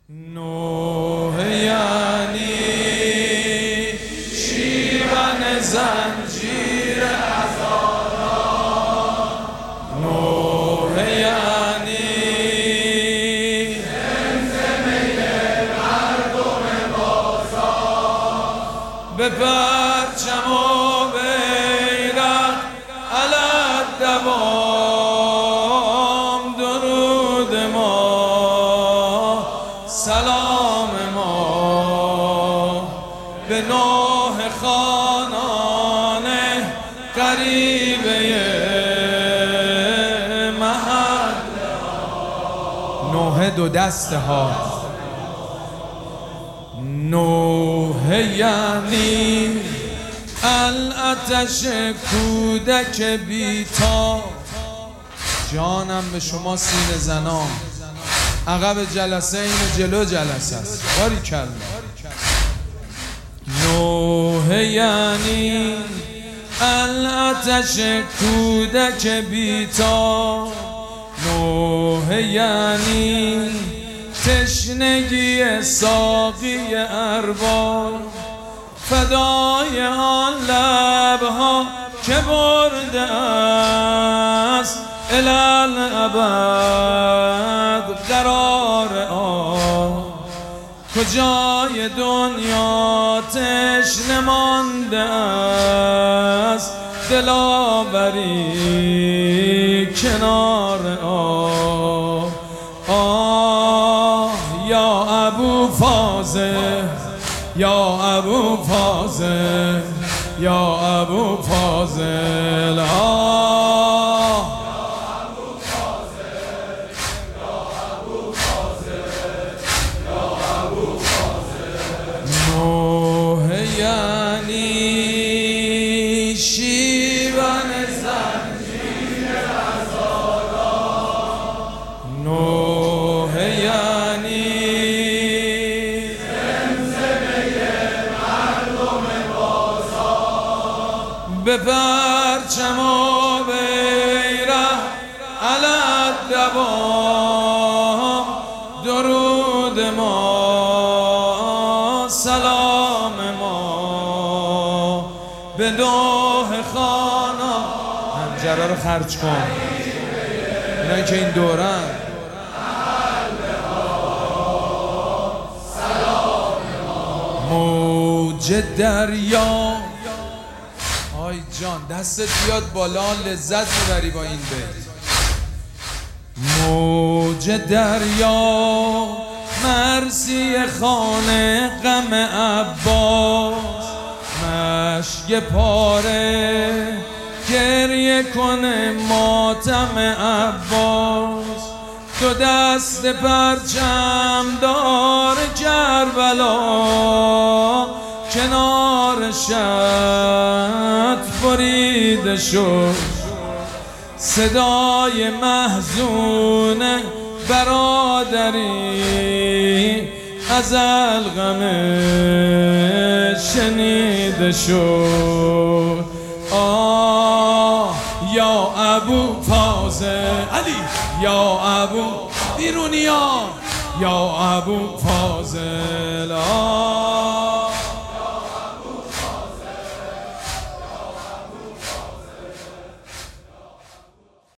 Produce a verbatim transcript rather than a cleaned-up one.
نوح یعنی شیون زنجیر عزادار، نوح یعنی زمزمه مردم بازار، به پرچم و بیرق علی الدوام درود ما، سلام ما به نوح خانان غریبه محل. نوح دو دسته ها، نوح یعنی الاتش کودک بیتا. جانم به شما سینه زنان، عقب جلسه این جلو جلسه است. باریکلا. نوح یعنی الاتش کودک بیتا، نوح یعنی تشنگی ساقی ارباب، فدای آن لبها که برده است الالابد قرار آب. کجای دنیا تشنه مانده است دلاوری کنار آب. آه یا ابو فاضل، یا ابو فاضل، یا ابو فاضل. آه نوح یعنی شیون زنجیر عزادار، نوح یعنی زمزمه مردم بازار، به پرچم و بیرق علی الدوام درود ما، سلام ما به نوح خانان. حنجره رو خرج کن، اینایی که این دورن. موج دریا، آی جان دستت بیاد بالا، لذت میبری با این بیت. موج دریا مرسی خانه غم عباس، مشک پاره گریه کنه ماتم عباس. دو دست پرچم دار کربلا، کنار شط بریده شد. صدای محزون برادری از الغم شنیده شد. آه یا ابو فاضل علی، یا ابو بیرونیا، یا ابو فاضل. آه